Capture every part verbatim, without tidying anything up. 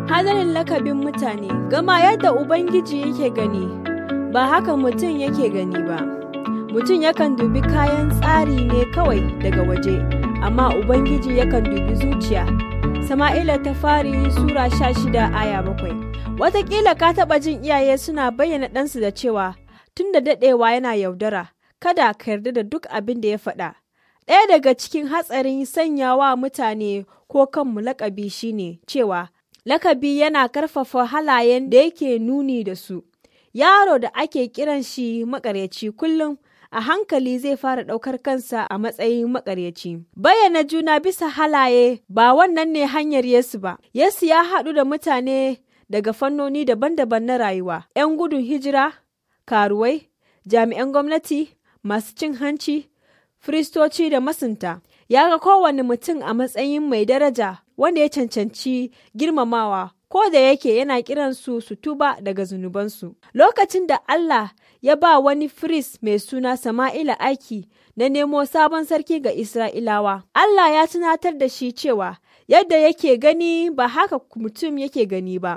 hadarin lakabin mutane, gama yadda Ubangiji yake gani, ba haka mutum yake gani ba. Mutum yakan dubi kayan tsari ne kawai daga waje, amma Ubangiji yakan dubi zuciya. Sama'ila ta fari Sura sha shida aya bakwai. Wataƙila ka taɓa jin iyaye suna bayyana ɗansu da cewa, tun da daɗewa yana yaudara, kada ka yarda da duk abin da ya faɗa. Ɗaya daga cikin hatsarin sanyawa mutane ko kanmu lakabi shine cewa, lakabi yana ƙarfafa halayen da yake nuni da su. Yaro da ake kiran shi maƙaryaci kullum, a hankali zai fara ɗaukar kansa a matsayin maƙaryaci. Bayyana juna bisa halaye ba wannan ne hanyar Yesu ba. Yesu ya haɗu da mutane daga fannoni daban-daban na rayuwa, ‘yan gudun hijira, karuwai, jami'an gwamnati, masu cin hanci, firistoci da masunta. Ya ga kowane mutum a matsayin mai daraja wanda ya cancanci girmamawa, ko da yake yana kiransu su tuba daga zunubansu. Lokacin da Allah ya ba wani firist mai suna Sama'ila aiki na nemo sabon sarki ga Isra'ilawa, Allah ya tunatar da shi cewa yadda yake gani ba haka mutum yake gani ba.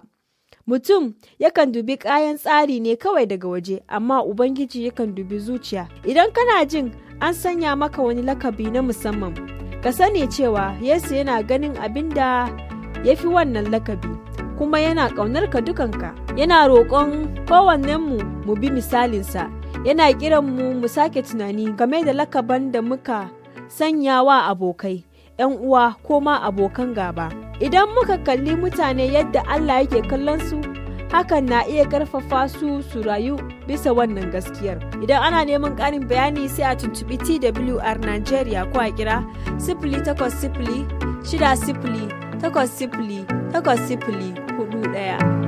Mutum yakan dubi kayan tsari ne kawai daga waje, amma Ubangiji yakan dubi zuciya. Idan kana jin an sanya maka wani lakabi na musamman, ka sani cewa Yesu yana ganin abin da ya fi wannan lakabi, kuma yana ƙaunar ka dukanka. Yana roƙon kowannenmu mu bi misalinsa, yana kiran mu mu sake tunani game da lakaban da muka sanya wa abokai, ‘yan uwa ko ma abokan gaba. Idan muka kalli mutane yadda Allah yake kallon su, hakan na iya ƙarfafa su su rayu bisa wannan gaskiyar. Idan ana neman ƙarin bayani sai a tuntuɓi T W R Nigeria ko a kira sifili takwas sifili shida sifili takwas sifili takwas sifili hudu ɗaya.